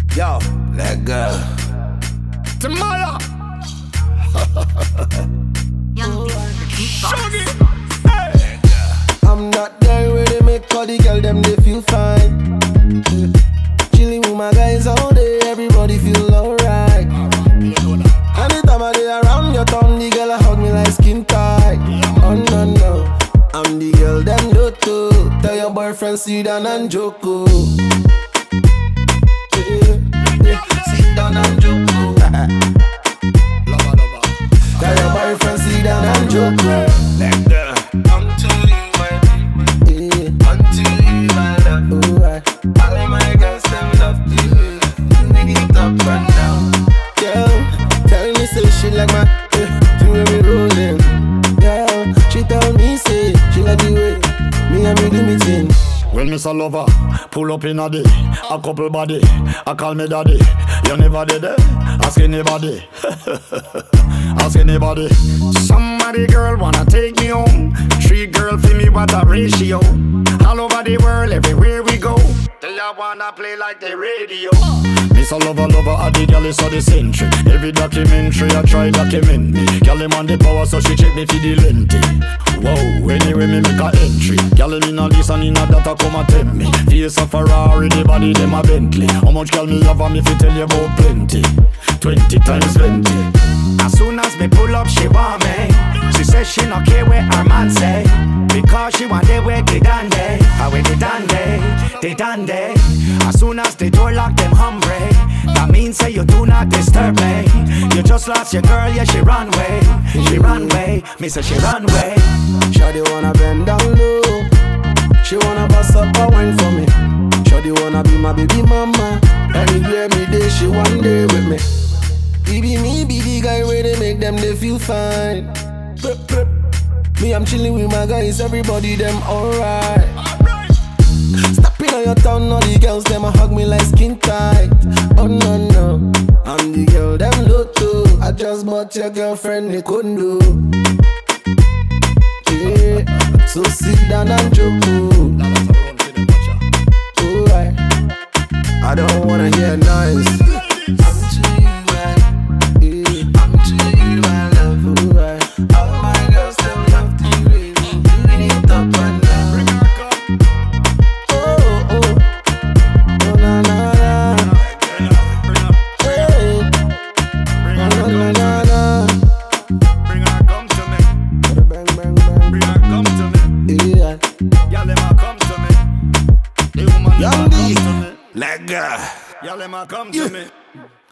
Yo, let go. Tomorrow. Young Shuggy. Hey. I'm not there where they make all the girl them they feel fine. Chilling with my guys all day, everybody feel alright. Anytime I dey around your town, the girl hug me like skin tight. Oh no no, I'm the girl them Lotto. Tell your boyfriend sit down and joko. Sit down and joko. Tell your boyfriend sit down and joko. Let go. Unto you my baby, unto you my love. All my girls them love you. Dig it up and down. Girl, tell me say she like my the way we rollin'. Girl, she tell me say she like the way me and me do me thing. Well, Miss a lover, pull up in a day, a couple body, I call me daddy. You never did it, ask anybody. Ask anybody. Somebody girl wanna take me home. 3 girl for me, what a ratio. All over the world, everywhere we go. They all wanna play like the radio. Miss a lover, I the girl is so the century. Every documentary I try document me. Girl him on the power, so she check me for the lengthy. Whoa, anyway me make a entry. Girl in a this and in a that, come and tell me. Face a Ferrari, the body them a Bentley. How much girl me have and me fi tell you about plenty. 20 times 20. As soon as me pull up, she want me. She says she not care what her man say, because she want they where they done day. How they done day. As soon as the door lock them hungry. That means say you do not disturb me. You just lost your girl, yeah, she run way. She run way, me say she run way. Shawty wanna bend down low. She wanna bust up a wine for me. Shawty wanna be my baby mama. Anywhere me day, she one day with me. Me be the guy where they make them they feel fine. Me I'm chilling with my guys, everybody them alright. Stepping on your town, all the girls them a hug me like skin tight. Oh no no, I'm the girl them Lotto. I just bought your girlfriend the condo. Yeah, so sit down and joko. Alright, I don't wanna hear noise. I'm to you, man. I'm to you, my love. Alright, all my girls them love to you. Doing it up and down. Oh na na na. Hey, na na na na. Bring her come to me. Bang bang bang. Bring her come to me. Yeah. Y'all let her come to me. The woman Young never come D. to me. Let go. Y'all let her come to me.